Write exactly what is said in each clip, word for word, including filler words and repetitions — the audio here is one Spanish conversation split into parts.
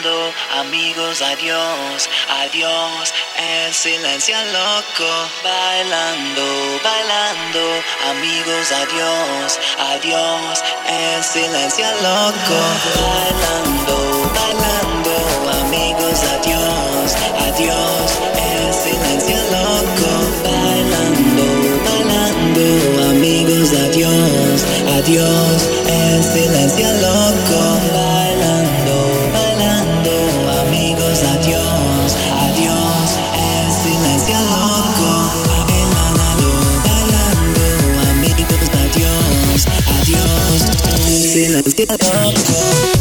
bailando, amigos, adiós, adiós, el silencio loco, bailando, bailando, amigos, adiós, adiós, el silencio loco, bailando, bailando, amigos, adiós, adiós, el silencio loco, bailando, bailando, amigos, adiós, adiós, el silencio loco, bailando, bailando, amigos, adiós, adiós, el silencio loco, bailando, bailando, amigos, adiós, adiós, el silencio loco.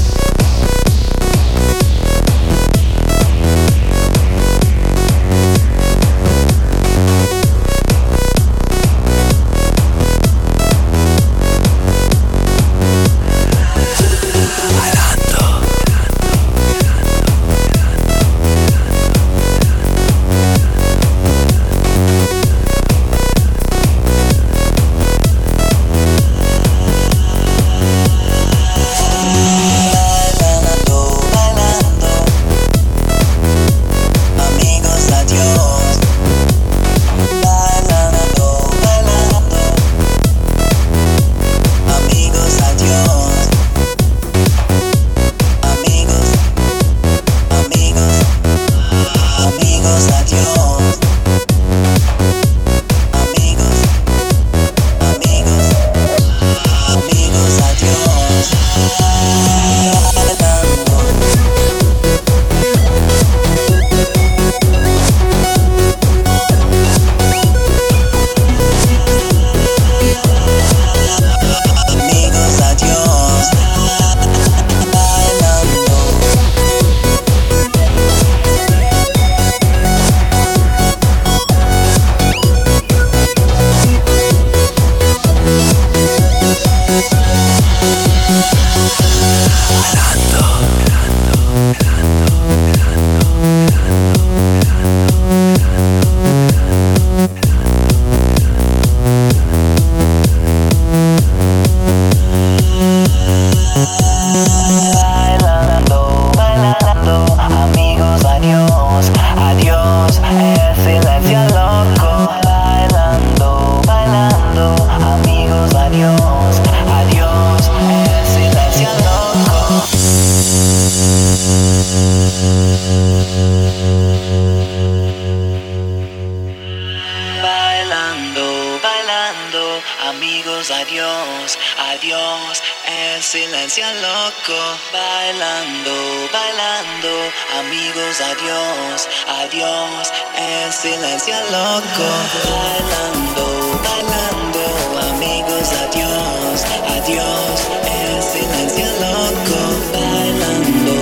Amigos, adiós, adiós, el silencio loco, bailando, bailando, amigos, adiós, adiós, el silencio loco, bailando, bailando, amigos, adiós, adiós, el silencio loco, bailando,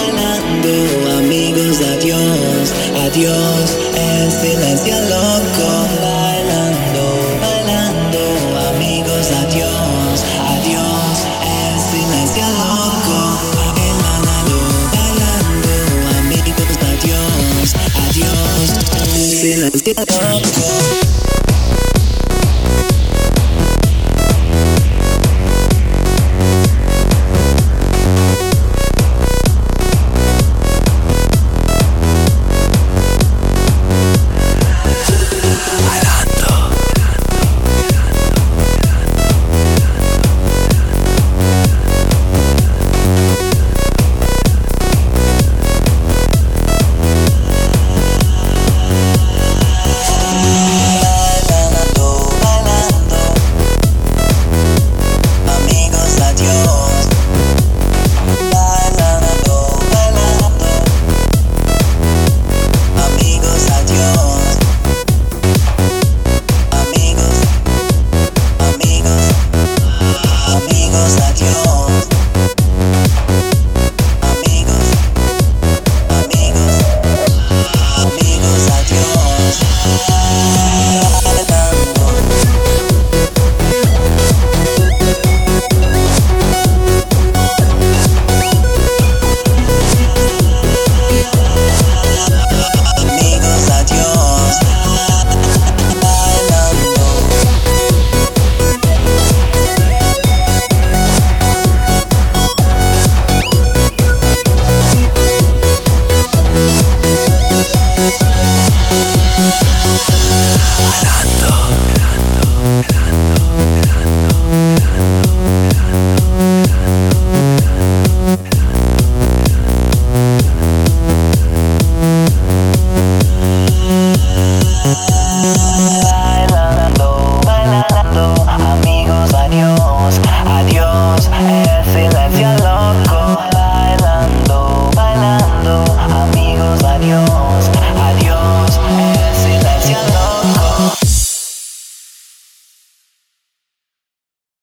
bailando, amigos, adiós, adiós, el silencio loco, bailando, bailando, amigos, adiós, adiós, el silencio loco, bailando, bailando, amigos, adiós, adiós, el silencio loco.